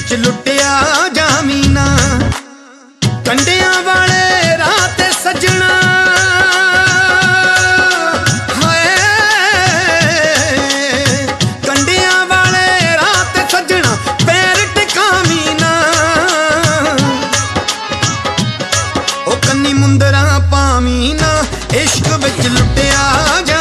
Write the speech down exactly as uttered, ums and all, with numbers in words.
विच लुटिया Xavi ना। कंडियां वाले राह ते सजना हाय, कंडियां वाले राह ते सजना पैर टिकावी ना। ओ कन्नी मुंदरा पावी ना, इश्क विच लुटिया जा